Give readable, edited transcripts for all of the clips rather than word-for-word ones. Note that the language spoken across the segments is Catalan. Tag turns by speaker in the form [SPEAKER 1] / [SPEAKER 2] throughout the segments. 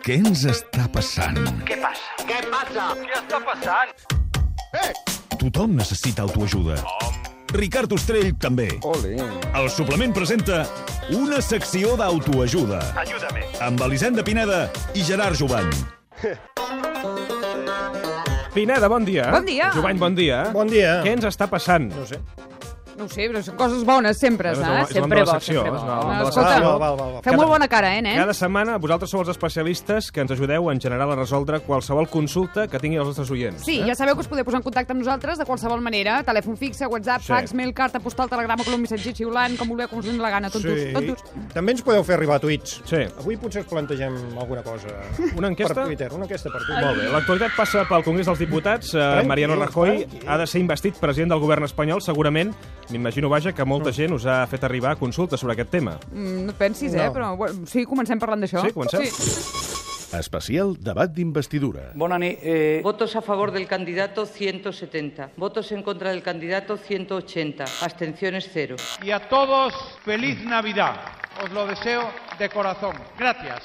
[SPEAKER 1] Què ens està passant?
[SPEAKER 2] Què passa? Què passa? Què està passant?
[SPEAKER 1] Tothom necessita autoajuda. Ricard Ostrell també.
[SPEAKER 3] Ole.
[SPEAKER 1] El suplement presenta una secció d'autoajuda.
[SPEAKER 2] Ajúdame.
[SPEAKER 1] Amb Elisenda Pineda i Gerard Jovany.
[SPEAKER 4] Pineda, bon dia.
[SPEAKER 5] Bon dia.
[SPEAKER 4] Jovany, bon dia.
[SPEAKER 3] Bon dia.
[SPEAKER 4] Què ens està passant?
[SPEAKER 3] No sé.
[SPEAKER 5] No ho sé, però són coses bones, sempre,
[SPEAKER 4] És el-
[SPEAKER 5] saps?
[SPEAKER 4] és el nom de
[SPEAKER 5] Sempre
[SPEAKER 4] la
[SPEAKER 5] bo,
[SPEAKER 4] secció,
[SPEAKER 5] sempre
[SPEAKER 4] és
[SPEAKER 5] bo.
[SPEAKER 4] el nom de la
[SPEAKER 5] Escolta,
[SPEAKER 4] secció.
[SPEAKER 3] Val.
[SPEAKER 5] feu molt bona cara, nens?
[SPEAKER 4] Cada setmana vosaltres sou els especialistes que ens ajudeu en general a resoldre qualsevol consulta que tinguin els nostres oients.
[SPEAKER 5] Sí, ja sabeu que us podeu posar en contacte amb nosaltres de qualsevol manera. Telèfon fixe, WhatsApp,
[SPEAKER 4] Sí.
[SPEAKER 5] fax, mail, carta, postal, telegrama, colom, missatger, xiulant, com vulgueu, com us doni la gana, tontos.
[SPEAKER 3] També ens podeu fer arribar tuits.
[SPEAKER 4] Sí.
[SPEAKER 3] Avui potser us plantegem alguna cosa.
[SPEAKER 4] Una enquesta?
[SPEAKER 3] Per Twitter, una enquesta per Twitter.
[SPEAKER 4] Molt bé. L'actualitat passa pel Congrés dels Diputats. Mariano Rajoy ha de ser investit president del govern espanyol. Segurament, m'imagino, vaja, que molta gent us ha fet arribar consultes sobre aquest tema.
[SPEAKER 5] No et pensis,
[SPEAKER 3] No.
[SPEAKER 5] però bueno, sí, comencem parlant d'això.
[SPEAKER 4] Sí, comencem?
[SPEAKER 5] Sí.
[SPEAKER 1] Especial debat d'investidura.
[SPEAKER 6] Bona nit. Votos a favor del candidato 170. Votos en contra del candidato 180. Abstenciones 0.
[SPEAKER 7] Y a todos, feliz Navidad. Os lo deseo de corazón. Gracias.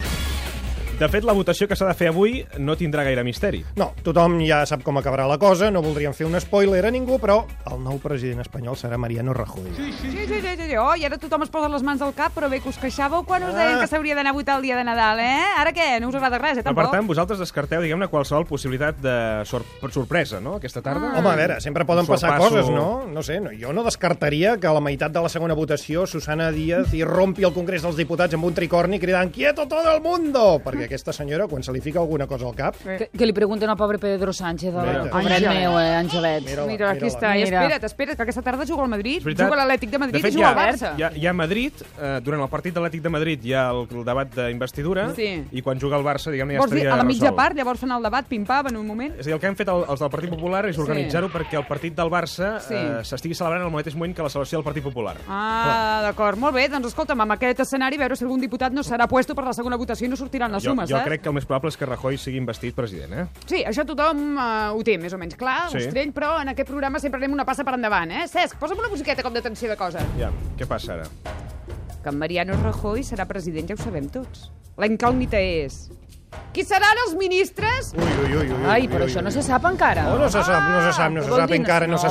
[SPEAKER 4] De fet, la votació que s'ha de fer avui no tindrà gaire misteri.
[SPEAKER 3] No, tothom ja sap com acabarà la cosa, no voldríem fer un spoiler a ningú, però el nou president espanyol serà Mariano Rajoy.
[SPEAKER 5] Sí. Oh, i ara tothom es posa les mans al cap, però bé que us queixàveu quan us deien que s'hauria d'anar a votar el dia de Nadal, eh? Ara què? No us agrada res,
[SPEAKER 4] Però,
[SPEAKER 5] tampoc?
[SPEAKER 4] per tant, vosaltres descarteu, diguem-ne, qualsevol possibilitat de sorpresa, no?, aquesta tarda.
[SPEAKER 3] Home, a veure, sempre poden passar
[SPEAKER 4] Sorpasso.
[SPEAKER 3] coses, no? No sé, jo no descartaria que a la meitat de la segona votació Susana Díaz irrompi al Congrés dels Diputats amb un tricorni cridant «Quieto todo el mundo!» Perquè aquesta senyora, quan se li fica alguna cosa al cap...
[SPEAKER 8] Que li pregunten al pobre Pedro Sánchez,
[SPEAKER 3] Mira.
[SPEAKER 8] pobret meu, Angelet.
[SPEAKER 5] Mira, aquí està. I espera't, que aquesta tarda juga al Madrid,
[SPEAKER 4] És veritat.
[SPEAKER 5] juga l'Atlètic de Madrid
[SPEAKER 4] De fet,
[SPEAKER 5] i juga al Barça.
[SPEAKER 4] Hi ha Madrid, durant el partit de l'Atlètic de Madrid hi ha el debat d'investidura,
[SPEAKER 5] Sí.
[SPEAKER 4] i quan juga el Barça, diguem-ne, ja
[SPEAKER 5] Vols dir,
[SPEAKER 4] estaria
[SPEAKER 5] a la mitja
[SPEAKER 4] resolt.
[SPEAKER 5] part, llavors fan el debat, pim-pam, en un moment?
[SPEAKER 4] És a dir, el que han fet els del Partit Popular és organitzar-ho perquè el partit del Barça s'estigui celebrant al mateix moment que la celebració del Partit Popular.
[SPEAKER 5] Ah, d'acord, molt bé. Doncs escolta'm, amb aquest escenari, a veure si algun diputat no serà puesto per la segona votació i no sortiran les sumes,
[SPEAKER 4] Jo crec que el més probable és que Rajoy sigui investit president, eh?
[SPEAKER 5] Sí, això tothom ho té més o menys clar,
[SPEAKER 4] Sí.
[SPEAKER 5] Ostrell, però en aquest programa sempre anem una passa per endavant, eh? Cesc, posa'm una musiqueta com de tensió de cosa.
[SPEAKER 4] Ja, què passa ara?
[SPEAKER 5] Que en Mariano Rajoy serà president ja ho sabem tots. La incògnita és... Qui seran els ministres?
[SPEAKER 3] Ui.
[SPEAKER 8] Ai, però això no se sap encara.
[SPEAKER 3] No se sap
[SPEAKER 8] Què vol dir?
[SPEAKER 3] encara. No se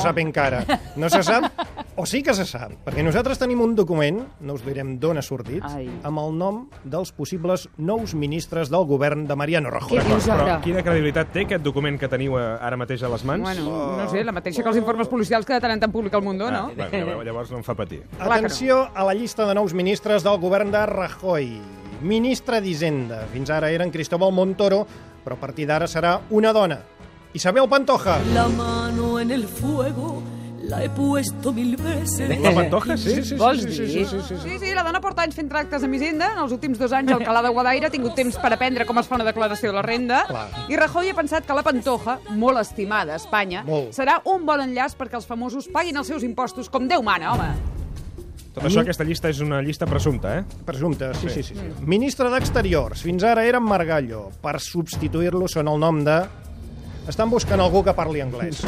[SPEAKER 3] sap, o sí que se sap, perquè nosaltres tenim un document, no us direm d'on ha sortit,
[SPEAKER 8] Ai.
[SPEAKER 3] amb el nom dels possibles nous ministres del govern de Mariano Rajoy.
[SPEAKER 8] Què dius
[SPEAKER 4] Però
[SPEAKER 8] ara?
[SPEAKER 4] quina credibilitat té aquest document que teniu ara mateix a les mans?
[SPEAKER 5] Bueno, no sé, la mateixa que els informes policials que de tant en tant publica el Mundo, no?
[SPEAKER 4] Bueno, llavors no em fa patir.
[SPEAKER 3] Atenció a la llista de nous ministres del govern de Rajoy. Ministre d'Hisenda. Fins ara eren Cristóbal Montoro, però a partir d'ara serà una dona. Isabel Pantoja.
[SPEAKER 9] La mano en el fuego la he puesto 1000 veces.
[SPEAKER 4] La Pantoja, sí?
[SPEAKER 8] Vols dir?
[SPEAKER 5] Sí, la dona porta anys fent tractes amb Hisenda. En els últims 2 anys, Alcalá de Guadaira ha tingut temps per aprendre com es fa una declaració de la renda.
[SPEAKER 3] Clar.
[SPEAKER 5] I Rajoy ha pensat que la Pantoja, molt estimada a Espanya,
[SPEAKER 3] Molt.
[SPEAKER 5] serà un bon enllaç perquè els famosos paguin els seus impostos com Déu mana, home.
[SPEAKER 4] Tot això, aquesta llista és una llista presumpta, eh?
[SPEAKER 3] Presumpte, sí. Ministre d'Exteriors. Fins ara era Margallo. Per substituir-lo són el nom de... Estan buscant algú que parli anglès.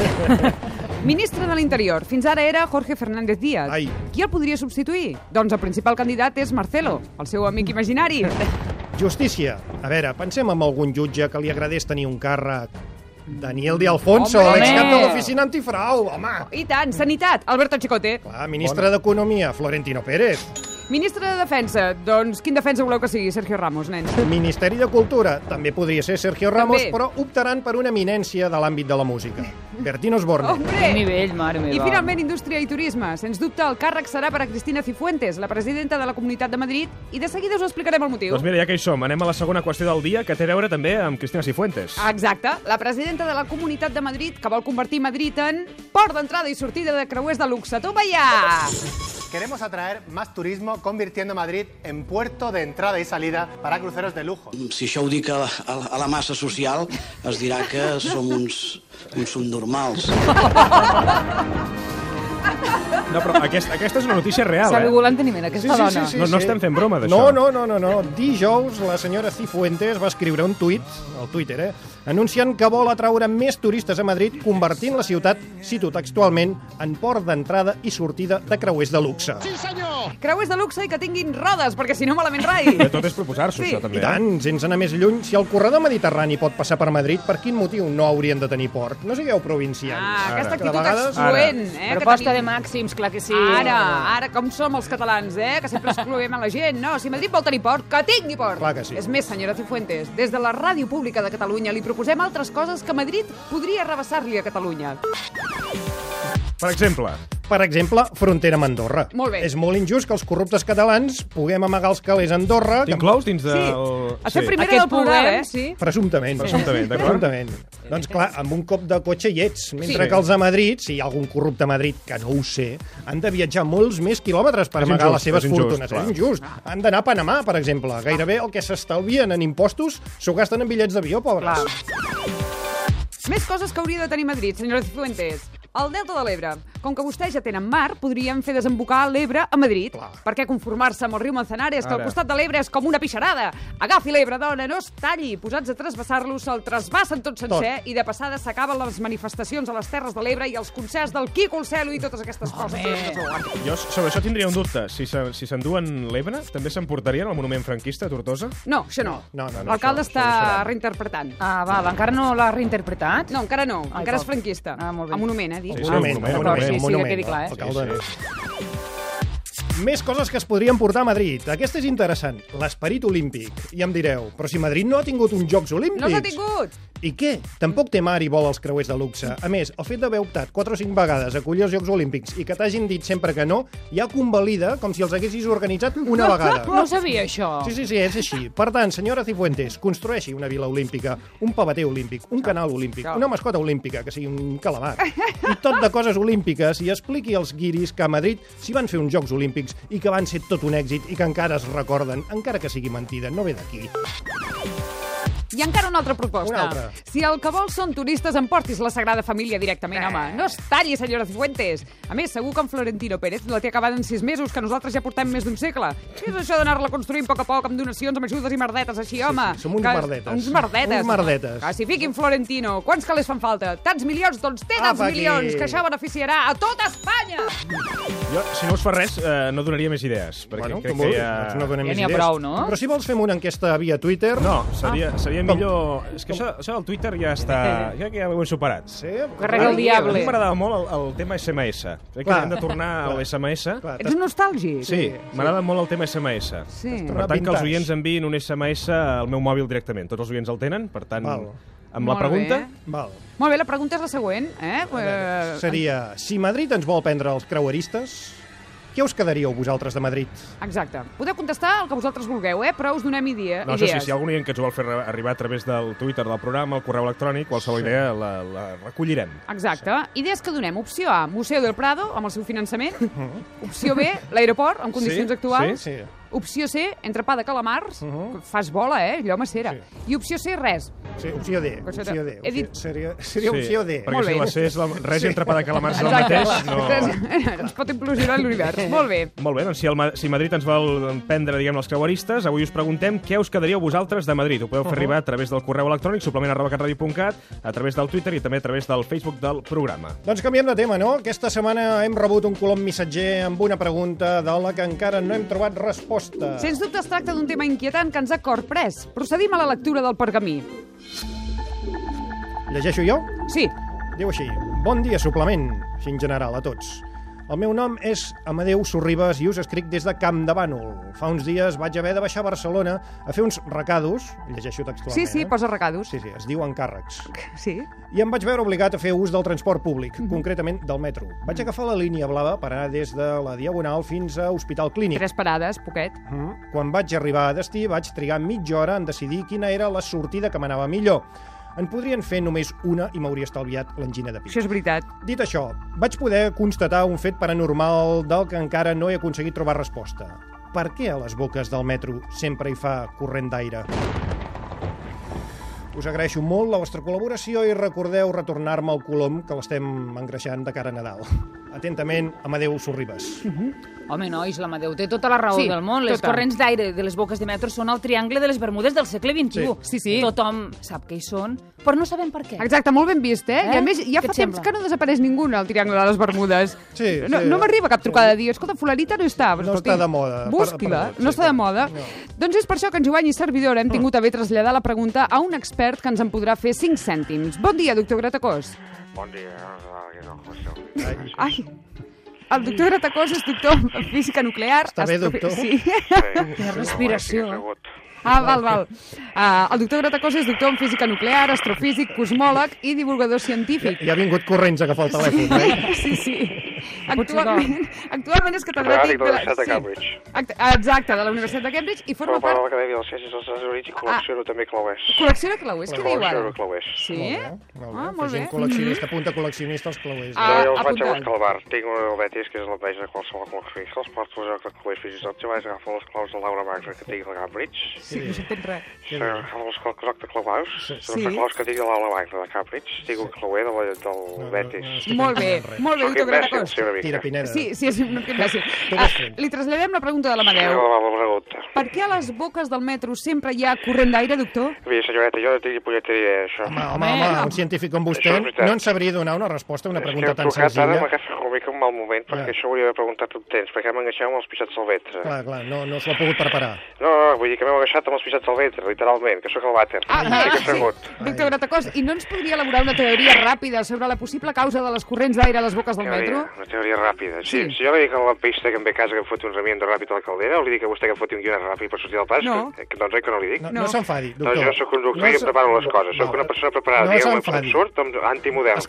[SPEAKER 5] Ministre de l'Interior. Fins ara era Jorge Fernández Díaz.
[SPEAKER 3] Ai.
[SPEAKER 5] Qui el podria substituir? Doncs el principal candidat és Marcelo, el seu amic imaginari.
[SPEAKER 3] Justícia. A veure, pensem en algun jutge que li agradés tenir un càrrec. Daniel de Alfonso,
[SPEAKER 5] Home!
[SPEAKER 3] l'excap de l'oficina antifrau, home!
[SPEAKER 5] I tant, Sanitat, Alberto Chicote.
[SPEAKER 3] Clar, ministre d'Economia, Florentino Pérez.
[SPEAKER 5] Ministre de Defensa, doncs quin defensa voleu que sigui? Sergio Ramos, nens.
[SPEAKER 3] Ministeri de Cultura, també podria ser Sergio Ramos,
[SPEAKER 5] També.
[SPEAKER 3] però optaran per una eminència de l'àmbit de la música. Bertín Osborne.
[SPEAKER 8] Quin
[SPEAKER 5] Hombre!
[SPEAKER 8] nivell, mare meva.
[SPEAKER 5] I finalment, Indústria i Turisme. Sens dubte, el càrrec serà per a Cristina Cifuentes, la presidenta de la Comunitat de Madrid, i de seguida us explicarem el motiu.
[SPEAKER 4] Doncs mira, ja que hi som, anem a la segona qüestió del dia, que té a veure també amb Cristina Cifuentes.
[SPEAKER 5] Exacte. La presidenta de la Comunitat de Madrid, que vol convertir Madrid en port d'entrada i sortida de creuers de luxe. Toma ja!
[SPEAKER 10] Queremos atraer más turismo convirtiendo Madrid en puerto de entrada y salida para cruceros de lujo.
[SPEAKER 11] Si això ho dic a la massa social, es dirà que som uns subnormals.
[SPEAKER 4] No, però aquesta és una notícia real,
[SPEAKER 8] S'ha begut l'enteniment, aquesta dona.
[SPEAKER 4] No estem fent broma d'això.
[SPEAKER 3] No. Dijous, la senyora Cifuentes va escriure un tuit, al Twitter, anunciant que vol atraure més turistes a Madrid, convertint la ciutat, cito textualment, en port d'entrada i sortida de creuers de luxe.
[SPEAKER 5] Sí, senyor! Creuers de luxe i que tinguin rodes, perquè si no malament rai.
[SPEAKER 4] Tot és proposar-s'ho, això, també.
[SPEAKER 3] I tant, sense anar més lluny, si el corredor mediterrani pot passar per Madrid, per quin motiu no haurien de tenir port? No sigueu provincians.
[SPEAKER 5] Aquesta actitud excloent.
[SPEAKER 8] Proposta de màxims, clar que sí.
[SPEAKER 5] Ara, com som els catalans, que sempre excloem a la gent. No, si Madrid vol tenir port, que tingui port.
[SPEAKER 3] Clar que sí.
[SPEAKER 5] És més, senyora Cifuentes, des de la Ràdio Pública de Catalunya li proposem altres coses que Madrid podria rebassar-li a Catalunya.
[SPEAKER 4] Per exemple,
[SPEAKER 3] frontera amb Andorra.
[SPEAKER 5] Molt bé.
[SPEAKER 3] És molt injust que els corruptes catalans puguem amagar els calés a Andorra...
[SPEAKER 4] T'inclous dins del...
[SPEAKER 5] Sí, a ser primera del programa,
[SPEAKER 8] sí.
[SPEAKER 3] Presumptament, d'acord? Doncs clar, amb un cop de cotxe hi ets, mentre que els a Madrid, si hi ha algun corrupte a Madrid, que no ho sé, han de viatjar molts més quilòmetres per amagar les seves fortunes. És injust. Han d'anar a Panamà, per exemple. Gairebé el que s'estalvien en impostos s'ho gasten en bitllets d'avió, pobres.
[SPEAKER 5] Més coses que hauria de tenir Madrid, senyora Cifuentes. El Delta de l'Ebre. Com que vostès ja tenen mar, podrien fer desembocar l'Ebre a Madrid. Per què conformar-se amb el riu Manzanares, que al costat de l'Ebre és com una pixarada? Agafi l'Ebre, dona, no es talli. Posats a trasbassar-lo, se'l trasbassen tot sencer i de passada s'acaben les manifestacions a les Terres de l'Ebre i els concerts del Quico el Celo i totes aquestes coses.
[SPEAKER 4] Jo sobre això tindria un dubte. Si s'enduen l'Ebre, també s'emportarien al monument franquista a Tortosa?
[SPEAKER 5] No, això no. L'alcalde està reinterpretant.
[SPEAKER 8] Ah, val, encara no l'ha reinterpretat?
[SPEAKER 5] No, encara no. Encara és franquista.
[SPEAKER 8] Molt bé.
[SPEAKER 5] A monument,
[SPEAKER 4] Sí,
[SPEAKER 8] que quedi clar,
[SPEAKER 3] Més coses que es podrien portar a Madrid. Aquesta és interessant. L'esperit olímpic. I em direu, però si Madrid no ha tingut uns Jocs Olímpics...
[SPEAKER 5] No s'ha tingut!
[SPEAKER 3] I què? Tampoc té mar i vol els creuers de luxe. A més, el fet d'haver optat 4 o 5 vegades a acollir els Jocs Olímpics i que t'hagin dit sempre que no, ja convalida com si els haguessis organitzat una vegada.
[SPEAKER 8] No sabia això.
[SPEAKER 3] Sí, és així. Per tant, senyora Cifuentes, construeixi una vila olímpica, un pavater olímpic, un canal olímpic, una mascota olímpica, que sigui un calamar, i tot de coses olímpiques, i expliqui als guiris que a Madrid s'hi van fer uns Jocs Olímpics i que van ser tot un èxit i que encara es recorden, encara que sigui mentida, no ve d'aquí.
[SPEAKER 5] I encara una altra proposta.
[SPEAKER 3] Una altra.
[SPEAKER 5] Si el que vols són turistes, emportis la Sagrada Família directament, home. No es talli, senyora Cifuentes. A més, segur que en Florentino Pérez la té acabada en 6 mesos, que nosaltres ja portem més d'un segle. Què és això d'anar-la construint a poc, amb donacions, amb ajudes i merdetes així, home?
[SPEAKER 3] Sí, som uns merdetes.
[SPEAKER 5] Uns merdetes.
[SPEAKER 3] Uns merdetes.
[SPEAKER 5] Que s'hi fiquin Florentino. Quants calés fan falta? Tants milions? Doncs té tants milions, que això beneficiarà a tota Espanya!
[SPEAKER 4] Jo, si no us fa res, no donaria més idees. Perquè crec que ja...
[SPEAKER 3] no donem
[SPEAKER 8] ja
[SPEAKER 3] més
[SPEAKER 8] n'hi ha
[SPEAKER 3] idees.
[SPEAKER 8] prou, no?
[SPEAKER 3] Però si vols fem una enquesta via Twitter...
[SPEAKER 4] No, seria millor... És que això del Twitter ja està... Ja que ja ho hem superat.
[SPEAKER 3] Sí?
[SPEAKER 8] Carrega el diable.
[SPEAKER 4] A mi m'agradava molt el tema SMS. Crec que hem de tornar a l'SMS.
[SPEAKER 5] Ets un nostàlgic?
[SPEAKER 4] Sí, m'agrada molt el tema SMS.
[SPEAKER 5] Sí.
[SPEAKER 4] Per tant, que els oients enviïn un SMS al meu mòbil directament. Tots els oients el tenen, per tant... Amb la pregunta...
[SPEAKER 5] Molt bé, la pregunta és la següent.
[SPEAKER 3] Seria, si Madrid ens vol prendre els creueristes... Què us quedaríeu vosaltres de Madrid?
[SPEAKER 5] Exacte. Podeu contestar el que vosaltres vulgueu, però us donem idees.
[SPEAKER 4] No, això sí, si hi ha algun oient que ens ho vol fer arribar a través del Twitter del programa, el correu electrònic, qualsevol idea la recollirem.
[SPEAKER 5] Exacte. Idees que donem. Opció A, Museu del Prado, amb el seu finançament. Opció B, l'aeroport, amb condicions actuals.
[SPEAKER 3] Sí.
[SPEAKER 5] Opció C, entrepà de calamars. Fas bola, allò macera. I opció C, res.
[SPEAKER 3] Sí, opció D.
[SPEAKER 5] He dit...
[SPEAKER 3] Seria opció D.
[SPEAKER 4] Perquè si la C és res i entrepà de calamars és el mateix, no...
[SPEAKER 5] Es pot implosionar l'univers. Molt bé.
[SPEAKER 4] Molt bé, doncs si Madrid ens vol prendre, diguem, els creueristes, avui us preguntem què us quedaríeu vosaltres de Madrid. Ho podeu fer arribar a través del correu electrònic, suplement@catradio.cat, a través del Twitter i també a través del Facebook del programa.
[SPEAKER 3] Doncs canviem de tema, no? Aquesta setmana hem rebut un colom missatger amb una pregunta de la que encara no hem trobat resposta.
[SPEAKER 5] Sens dubte es tracta d'un tema inquietant que ens ha corprès. Procedim a la lectura del pergamí.
[SPEAKER 3] Llegeixo jo?
[SPEAKER 5] Sí.
[SPEAKER 3] Diu així: bon dia, suplement, així en general a tots. El meu nom és Amadeu Sorribas i us escric des de Campdevànol. Fa uns dies vaig haver de baixar a Barcelona a fer uns recados, llegeixo textualment.
[SPEAKER 5] Sí, posa recados.
[SPEAKER 3] Sí, es diu encàrrecs.
[SPEAKER 5] Sí.
[SPEAKER 3] I em vaig veure obligat a fer ús del transport públic, concretament del metro. Vaig agafar la línia blava per anar des de la Diagonal fins a Hospital Clínic.
[SPEAKER 5] 3 parades, poquet.
[SPEAKER 3] Quan vaig arribar a destí vaig trigar mitja hora en decidir quina era la sortida que m'anava millor. En podrien fer només una i m'hauria estalviat l'engina de pit.
[SPEAKER 5] Això és veritat.
[SPEAKER 3] Dit això, vaig poder constatar un fet paranormal del que encara no he aconseguit trobar resposta. Per què a les boques del metro sempre hi fa corrent d'aire? Us agraeixo molt la vostra col·laboració i recordeu retornar-me el colom, que l'estem engreixant de cara a Nadal. Atentament, Amadeu Sorribes.
[SPEAKER 8] Home, nois, l'Amadeu té tota la raó del món. Les corrents d'aire de les boques de metro són el triangle de les Bermudes del segle XXI.
[SPEAKER 5] Sí.
[SPEAKER 8] Tothom sap que hi són, però no sabem per què.
[SPEAKER 5] Exacte, molt ben vist, eh? I a més, ja fa temps que no desapareix ningú al triangle de les Bermudes.
[SPEAKER 3] Sí.
[SPEAKER 5] No m'arriba cap trucada de dir, escolta, fulanita no està.
[SPEAKER 3] No està de moda.
[SPEAKER 5] Busqui-la, no està de moda. Doncs és per això que en Jovany i servidora hem tingut a bé traslladar la pregunta a un expert que ens en podrà fer 5 cèntims. Bon dia, doctor Gratacós.
[SPEAKER 12] Bon dia.
[SPEAKER 5] Ai, el doctor Gratacós és doctor en física nuclear.
[SPEAKER 3] Està bé, doctor?
[SPEAKER 5] Sí.
[SPEAKER 8] Quina respiració.
[SPEAKER 5] Val. El doctor Gratacós és doctor en física nuclear, astrofísic, cosmòleg i divulgador científic.
[SPEAKER 3] Ja ha vingut corrents a agafar el telèfon, eh?
[SPEAKER 5] Sí. Actualment és catedràtic
[SPEAKER 12] de la Universitat de Cambridge.
[SPEAKER 5] Exacte, de la Universitat de Cambridge i forma part...
[SPEAKER 12] de l'Acadèmia dels Ciències dels Estats Units i col·lecciono també clauers.
[SPEAKER 5] Col·lecciona clauers? Què diu ara?
[SPEAKER 12] Col·lecciono clauers.
[SPEAKER 5] Sí?
[SPEAKER 3] Molt bé. Col·leccionista, apunta col·leccionista els clauers.
[SPEAKER 12] Jo els vaig a buscar al bar. Tinc un Betis, que és la pàgina de qualsevol col·leccionista. Els porto a joc de clauers fins i tot. Jo vaig agafar les claus de Laura Magna que tinc a Cambridge.
[SPEAKER 5] Sí, no s'entén res.
[SPEAKER 12] Agafar els joc de claus. Són les claus que tinc a Laura Magna de Cambridge. Tinc un clauer del Betis.
[SPEAKER 5] Molt bé, doctor Gratacós.
[SPEAKER 3] Tira Pineda.
[SPEAKER 5] Sí, és una gràcia. Li traslladem la pregunta de l'Amadeu. Per què a les boques del metro sempre hi ha corrent d'aire, doctor?
[SPEAKER 12] Mira, senyoreta, jo no tinc ni punyetera idea d'això.
[SPEAKER 3] Home, un científic com vostè no en sabria donar una resposta a una pregunta tan senzilla.
[SPEAKER 12] És que hem trucat ara, m'agafa una mica un mal moment, perquè això hauria d'haver preguntat un temps, perquè m'enganxeu amb els pixats al ventre.
[SPEAKER 3] Clar, no s'ho ha pogut preparar.
[SPEAKER 12] No, vull dir que m'heu agafat amb els pixats al ventre, literalment, que sóc el vàter.
[SPEAKER 5] Sí. Doctor Gratacós, i no ens podria elaborar una teoria ràpida sobre la possible causa de les corrents d'aire a les boques del metro?
[SPEAKER 12] Una teoria ràpida. Si jo li dic al lampista que em ve a casa que em foti un remiendo ràpid a la caldera, o li dic a vostè que em foti un guionet ràpid per sortir del pas?
[SPEAKER 5] No.
[SPEAKER 12] Doncs oi que no li dic?
[SPEAKER 3] No s'enfadi, doctor.
[SPEAKER 12] Jo soc un doctor i em preparo les coses. Soc una persona preparada.
[SPEAKER 3] No s'enfadi.
[SPEAKER 12] Surt antimodern.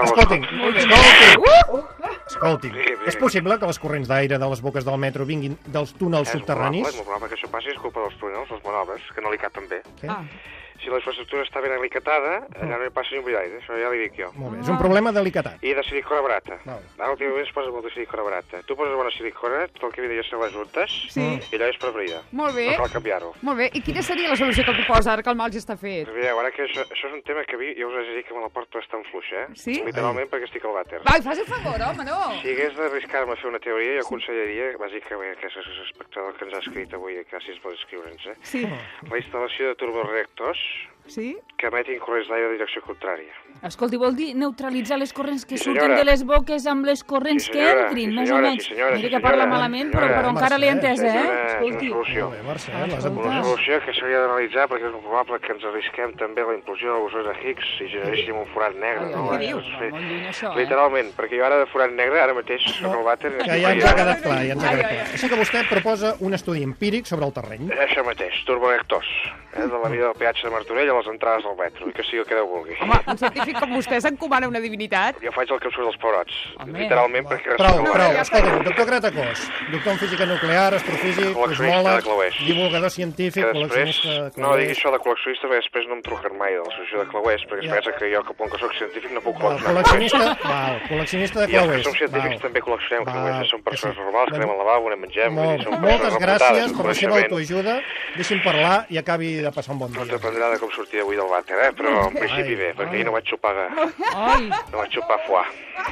[SPEAKER 3] Escolti'm. És possible que les corrents d'aire de les boques del metro vinguin dels túnels subterranis?
[SPEAKER 12] És molt probable que això passi, és culpa dels túnels, les manobres, que no li capen bé. Si la infraestructura està ben alicatada, allà no hi passa ni un bri d'aire, això ja li dic jo.
[SPEAKER 3] Molt bé, és un problema delicatat.
[SPEAKER 12] I de silicona barata. Ara últimament es posa molta silicona barata. Tu poses bona silicona, tot el que vindria a ser les juntes, i allò és per brida.
[SPEAKER 5] Molt bé.
[SPEAKER 12] No cal canviar-ho.
[SPEAKER 5] Molt bé, i quina seria la solució que proposa ara que el mal ja està fet?
[SPEAKER 12] Mireu, ara que això és un tema que jo us he dit que me la porto bastant fluixa, eh?
[SPEAKER 5] Sí?
[SPEAKER 12] Literalment perquè estic al vàter.
[SPEAKER 5] Vai, fas el favor, home, no!
[SPEAKER 12] Si hagués d'arriscar-me a fer una teoria, jo aconsellaria, bàsicament, que és l'espectador que ens ha escrit avui, que gràcies per escriure'ns,
[SPEAKER 5] Sí.
[SPEAKER 12] La instal·lació de turboreactors que emetin corrents d'aire de direcció contrària.
[SPEAKER 8] Escolti, vol dir neutralitzar les corrents que surten de les boques amb les corrents que entrin, més o menys. Mira que parla malament, però encara l'he entès, eh?
[SPEAKER 12] Escolti. Una solució que s'hauria d'analitzar perquè és probable que ens arrisquem també a la implosió de l'ozó de Higgs i generéssim un forat negre.
[SPEAKER 8] Què dius? Molt lluny, això,
[SPEAKER 12] literalment, perquè jo ara de forat negre, ara mateix soc al vàter...
[SPEAKER 3] Ja ens ha quedat clar, Així que vostè proposa un estudi empíric sobre el terreny.
[SPEAKER 12] Això mateix, turboreactors, de la mida del peatge de Martorell a les entrades del metro, i que sigui el que Déu vulgui.
[SPEAKER 5] Home, un científic com vostè s'encomana una divinitat?
[SPEAKER 12] Jo faig el que em surt dels pebrots, literalment, perquè...
[SPEAKER 3] Prou, escolta'm, doctor Gratacós, doctor en física nuclear, astrofísic, cosmòleg, divulgador científic, col·leccionista de
[SPEAKER 12] no digui això de col·leccionista, perquè després no em truquen mai de l'associació de clauers, perquè es pensa que jo, com que soc científic, no puc col·leccionar.
[SPEAKER 3] Col·leccionista de clauers.
[SPEAKER 12] I els que som científics també col·leccionem clauers, som persones normals, que anem al lavabo, anem mengem...
[SPEAKER 3] Moltes gràcies per la seva autoajuda. Deixi'm parlar i acabi de passar un bon dia.
[SPEAKER 12] No dependrà de com sortir avui del vàter, però en principi bé, perquè ahir no vaig xupar no vaig xupar foie.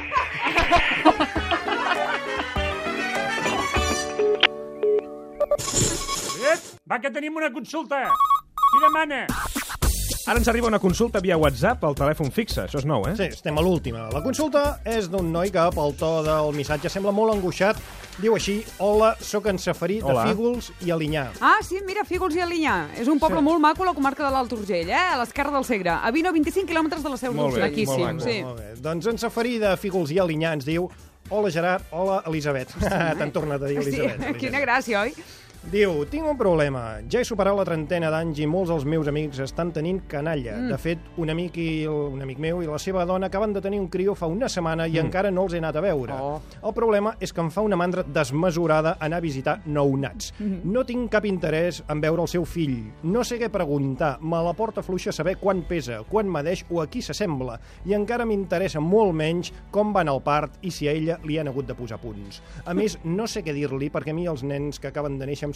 [SPEAKER 13] Va, que tenim una consulta. Qui demana?
[SPEAKER 4] Ara ens arriba una consulta via WhatsApp al telèfon fixe. Això és nou, eh?
[SPEAKER 3] Sí, estem a l'última. La consulta és d'un noi que pel to del missatge sembla molt angoixat. Diu així: hola, sóc en Safarí de Fígols i Alinyà.
[SPEAKER 5] Ah, sí, mira, Fígols i Alinyà. És un poble molt maco a la comarca de l'Alt Urgell, a l'esquerra del Segre. A 20 o 25 quilòmetres de la Seu d'Urgell.
[SPEAKER 3] Molt bé. Doncs en Safarí de Fígols i Alinyà ens diu: hola, Gerard, hola, Elisabet. T'han tornat a dir Elisabet.
[SPEAKER 5] Quina gràcia, oi?
[SPEAKER 3] Diu, tinc un problema. Ja he superat la trentena d'anys i molts dels meus amics estan tenint canalla. De fet, un amic meu i la seva dona acaben de tenir un crió fa una setmana i encara no els he anat a veure. El problema és que em fa una mandra desmesurada anar a visitar nounats. No tinc cap interès en veure el seu fill. No sé què preguntar. Me la porta fluixa saber quan pesa, quan medeix o a qui s'assembla. I encara m'interessa molt menys com va anar el part i si a ella li han hagut de posar punts. A més, no sé què dir-li perquè a mi els nens que acaben de néixer em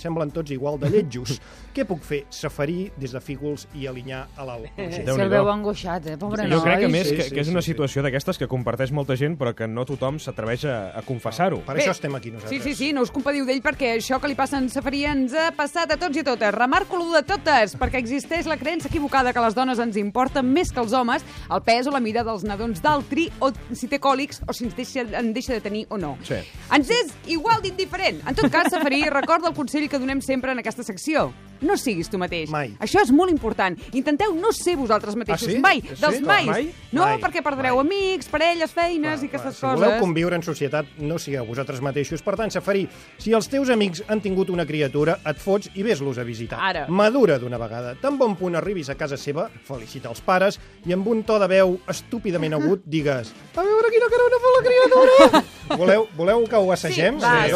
[SPEAKER 3] semblen tots igual de lletjos. Què puc fer? Safarí des de Fígols i Alinyà a l'Alt.
[SPEAKER 8] Se'l veu angoixat, pobre noi.
[SPEAKER 4] Jo crec que més que és una situació d'aquestes que comparteix molta gent, però que no tothom s'atreveix a confessar-ho.
[SPEAKER 3] Per això estem aquí nosaltres.
[SPEAKER 5] Sí, no us compadiu d'ell, perquè això que li passa en Safarí ens ha passat a tots i a totes. Remarco l'1 de totes, perquè existeix la creença equivocada que les dones ens importen més que els homes el pes o la mida dels nadons d'altri, o si té còlics, o si en deixa de tenir o no.
[SPEAKER 4] Sí.
[SPEAKER 5] Ens és igual d'indiferent. En tot cas, Safarí, recorda el consell que donem sempre en aquesta secció. No siguis tu mateix.
[SPEAKER 3] Mai.
[SPEAKER 5] Això és molt important. Intenteu no ser vosaltres mateixos.
[SPEAKER 3] Ah, sí?
[SPEAKER 5] Mai.
[SPEAKER 3] Sí?
[SPEAKER 5] Dels mais.
[SPEAKER 3] Mai?
[SPEAKER 5] No,
[SPEAKER 3] Mai.
[SPEAKER 5] perquè perdreu amics, parelles, feines i aquestes
[SPEAKER 3] Si
[SPEAKER 5] coses.
[SPEAKER 3] voleu conviure en societat, no sigueu vosaltres mateixos. Per tant, Safarí, si els teus amics han tingut una criatura, et fots i ves-los a visitar.
[SPEAKER 5] Ara.
[SPEAKER 3] Madura d'una vegada. Tan bon punt arribis a casa seva, felicita els pares, i amb un to de veu estúpidament agut digues: a veure quina carona fa la criatura! Voleu que ho assagem?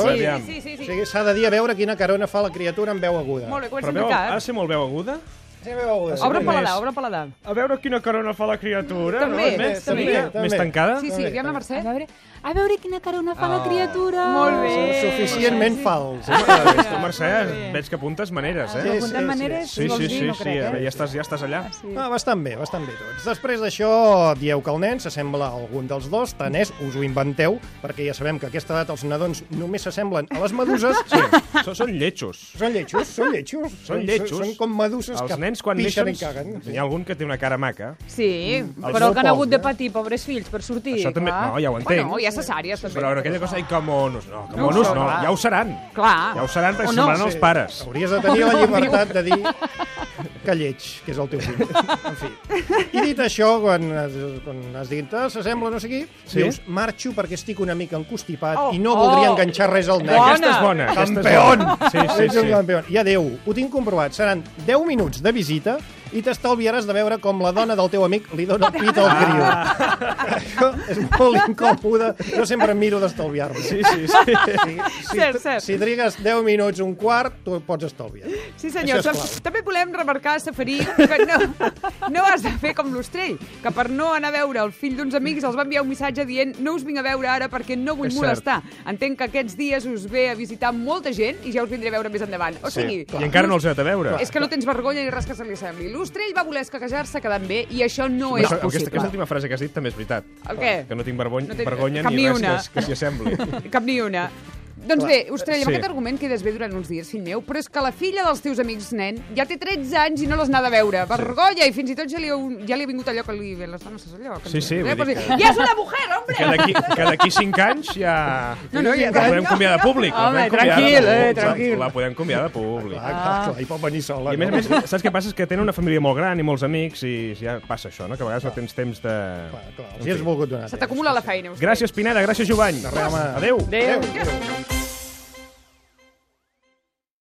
[SPEAKER 5] Sí.
[SPEAKER 3] O sigui, s'ha de dir a veure quina carona fa la criatura amb veu aguda.
[SPEAKER 5] Molt bé, comencem
[SPEAKER 4] Però
[SPEAKER 5] de
[SPEAKER 4] ha
[SPEAKER 5] cap.
[SPEAKER 4] de ser molt veu aguda?
[SPEAKER 5] Obre paladar.
[SPEAKER 4] A veure quina carona fa la criatura.
[SPEAKER 5] També.
[SPEAKER 4] Més tancada?
[SPEAKER 5] Sí, aviam la Mercè.
[SPEAKER 8] A veure quina carona fa la criatura.
[SPEAKER 5] Molt bé.
[SPEAKER 3] Suficientment fals.
[SPEAKER 4] Tu, Mercè, veig que apuntes maneres, eh?
[SPEAKER 8] Apuntant maneres, vols dir, no crec, eh?
[SPEAKER 4] Ja estàs allà.
[SPEAKER 3] Bastant bé tots. Després d'això, dieu que el nen s'assembla a algun dels dos, tant és, us ho inventeu, perquè ja sabem que a aquesta edat els nadons només s'assemblen a les meduses.
[SPEAKER 4] Sí, són lletjos.
[SPEAKER 3] Són lletjos. Són com meduses
[SPEAKER 4] Els
[SPEAKER 3] que
[SPEAKER 4] nens, quan
[SPEAKER 3] pixen
[SPEAKER 4] neixen,
[SPEAKER 3] i caguen.
[SPEAKER 4] n'hi ha algun que té una cara maca.
[SPEAKER 5] Sí.
[SPEAKER 8] Però que han hagut de patir, pobres fills, per sortir.
[SPEAKER 4] Això també, no, ja ho entenc.
[SPEAKER 5] Bueno, hi ha cesàries, també.
[SPEAKER 4] Però aquella cosa, que monos, no, ja ho seran.
[SPEAKER 5] Clar.
[SPEAKER 4] Ja ho seran perquè semblaran els pares.
[SPEAKER 3] Hauries de tenir la llibertat de dir que lleig, que és el teu fill. En fi. I dit això, quan has dit s'assembla no sé qui, dius, marxo perquè estic una mica encostipat i no voldria enganxar res al nen.
[SPEAKER 4] Aquesta és bona.
[SPEAKER 3] Campeón!
[SPEAKER 4] Sí.
[SPEAKER 3] I adéu, ho tinc comprovat. Seran 10 minuts de visita i t'estalviaràs de veure com la dona del teu amic li dona el pit al criu. Això és molt incòmode. Jo sempre em miro d'estalviar-me.
[SPEAKER 4] Sí.
[SPEAKER 5] Cert.
[SPEAKER 3] Si trigues 10 minuts, un quart, tu pots estalviar.
[SPEAKER 5] Sí, senyor. També volem remarcar, Safarí, que no has de fer com l'Ostrell, que per no anar a veure el fill d'uns amics els va enviar un missatge dient no us vinc a veure ara perquè no vull molestar. Entenc que aquests dies us ve a visitar molta gent i ja us vindré a veure més endavant. O sigui,
[SPEAKER 4] I encara no els heu de veure.
[SPEAKER 5] És que no tens vergonya ni res que se li sembli. L'Ostrell va voler escaquejar-se quedant bé i això no és possible.
[SPEAKER 4] Aquesta última frase que has dit també és veritat.
[SPEAKER 5] El què?
[SPEAKER 4] Que no tinc vergonya ni res que s'hi assembli.
[SPEAKER 5] Cap ni una. Doncs bé, Ostrell, amb aquest argument quedes bé durant uns dies, fill meu, però és que la filla dels teus amics, nen, ja té 13 anys i no les n'ha de veure. Vergonya, i fins i tot ja li ha vingut allò que li ve les dones, allò.
[SPEAKER 4] Sí, vull dir
[SPEAKER 5] que... Ja és una mujer, hombre!
[SPEAKER 4] Que d'aquí 5 anys ja... La podem convidar de públic.
[SPEAKER 5] Home, tranquil.
[SPEAKER 4] La podem convidar de públic.
[SPEAKER 3] Clar, i pot venir sola.
[SPEAKER 4] I a més, saps què passa? És que tenen una família molt gran i molts amics i ja passa això, no? Que a vegades no tens temps de...
[SPEAKER 3] Clar, els hi has volgut donar.
[SPEAKER 5] Se t'acumula la feina, Ostrell.
[SPEAKER 4] Gràcies, Pineda, gràcies, Jovany.
[SPEAKER 3] Adéu.
[SPEAKER 5] Adéu.